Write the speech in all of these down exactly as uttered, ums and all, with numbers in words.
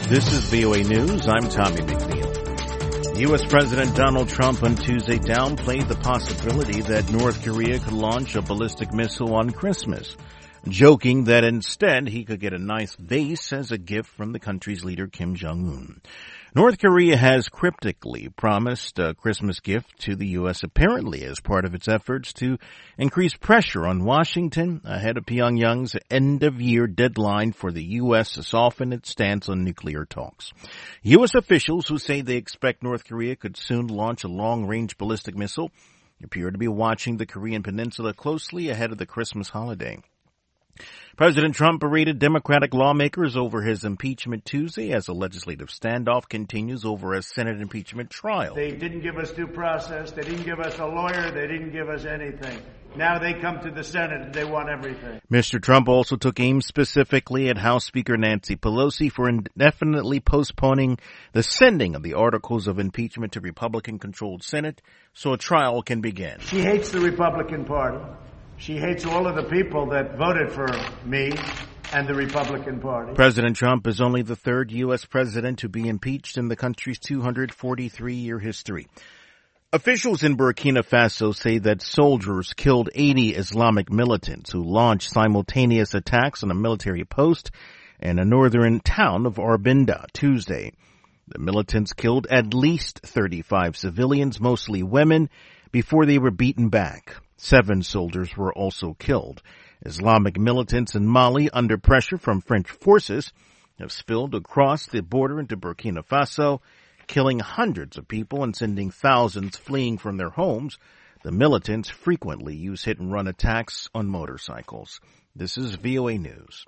This is V O A News. I'm Tommy McNeil. U S. President Donald Trump on Tuesday downplayed the possibility that North Korea could launch a ballistic missile on Christmas, joking that instead he could get a nice vase as a gift from the country's leader Kim Jong-un. North Korea has cryptically promised a Christmas gift to the U S apparently as part of its efforts to increase pressure on Washington ahead of Pyongyang's end-of-year deadline for the U S to soften its stance on nuclear talks. U S officials who say they expect North Korea could soon launch a long-range ballistic missile appear to be watching the Korean peninsula closely ahead of the Christmas holiday. President Trump berated Democratic lawmakers over his impeachment Tuesday as a legislative standoff continues over a Senate impeachment trial. They didn't give us due process. They didn't give us a lawyer. They didn't give us anything. Now they come to the Senate and they want everything. Mister Trump also took aim specifically at House Speaker Nancy Pelosi for indefinitely postponing the sending of the articles of impeachment to Republican-controlled Senate so a trial can begin. She hates the Republican Party. She hates all of the people that voted for me and the Republican Party. President Trump is only the third U S president to be impeached in the country's two hundred forty-three year history. Officials in Burkina Faso say that soldiers killed eighty Islamic militants who launched simultaneous attacks on a military post in a northern town of Arbinda Tuesday. The militants killed at least thirty-five civilians, mostly women, before they were beaten back. Seven soldiers were also killed. Islamic militants in Mali, under pressure from French forces, have spilled across the border into Burkina Faso, killing hundreds of people and sending thousands fleeing from their homes. The militants frequently use hit-and-run attacks on motorcycles. This is V O A News.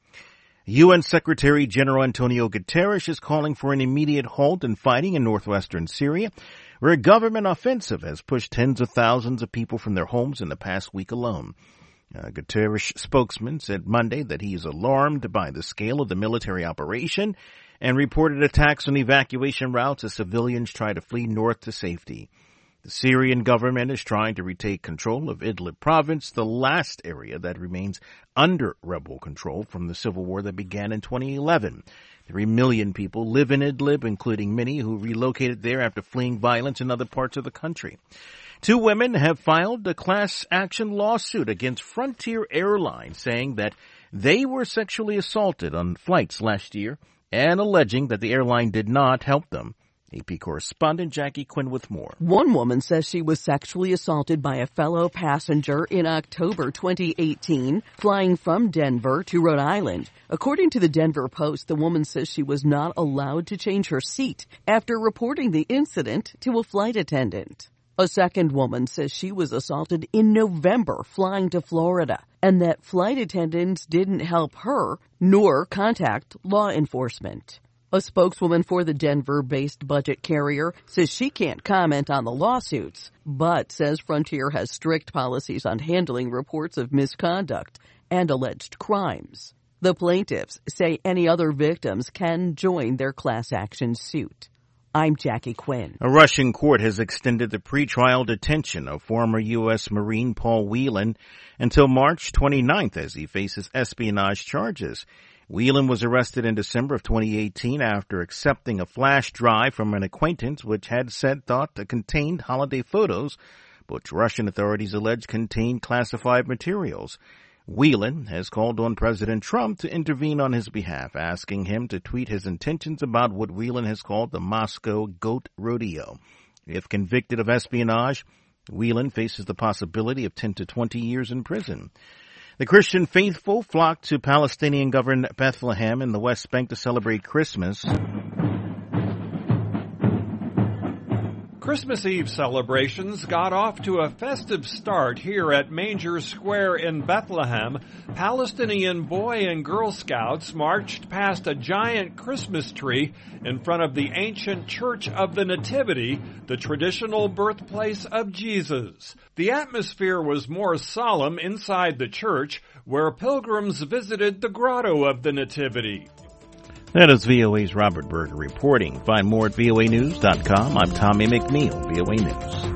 U N Secretary General Antonio Guterres is calling for an immediate halt in fighting in northwestern Syria, where a government offensive has pushed tens of thousands of people from their homes in the past week alone. Uh, Guterres' spokesman said Monday that he is alarmed by the scale of the military operation and reported attacks on evacuation routes as civilians try to flee north to safety. The Syrian government is trying to retake control of Idlib province, the last area that remains under rebel control from the civil war that began in twenty eleven. Three million people live in Idlib, including many who relocated there after fleeing violence in other parts of the country. Two women have filed a class action lawsuit against Frontier Airlines, saying that they were sexually assaulted on flights last year and alleging that the airline did not help them. A P correspondent Jackie Quinn with more. One woman says she was sexually assaulted by a fellow passenger in October twenty eighteen, flying from Denver to Rhode Island. According to the Denver Post, the woman says she was not allowed to change her seat after reporting the incident to a flight attendant. A second woman says she was assaulted in November flying to Florida, and that flight attendants didn't help her nor contact law enforcement. A spokeswoman for the Denver-based budget carrier says she can't comment on the lawsuits, but says Frontier has strict policies on handling reports of misconduct and alleged crimes. The plaintiffs say any other victims can join their class action suit. I'm Jackie Quinn. A Russian court has extended the pretrial detention of former U S. Marine Paul Whelan until March twenty-ninth as he faces espionage charges. Whelan was arrested in December of twenty eighteen after accepting a flash drive from an acquaintance which had said thought to contained holiday photos, which Russian authorities allege contained classified materials. Whelan has called on President Trump to intervene on his behalf, asking him to tweet his intentions about what Whelan has called the Moscow Goat Rodeo. If convicted of espionage, Whelan faces the possibility of ten to twenty years in prison. The Christian faithful flocked to Palestinian-governed Bethlehem in the West Bank to celebrate Christmas. Christmas Eve celebrations got off to a festive start here at Manger Square in Bethlehem. Palestinian Boy and Girl Scouts marched past a giant Christmas tree in front of the ancient Church of the Nativity, the traditional birthplace of Jesus. The atmosphere was more solemn inside the church, where pilgrims visited the Grotto of the Nativity. That is V O A's Robert Berger reporting. Find more at V O A news dot com. I'm Tommy McNeil, V O A News.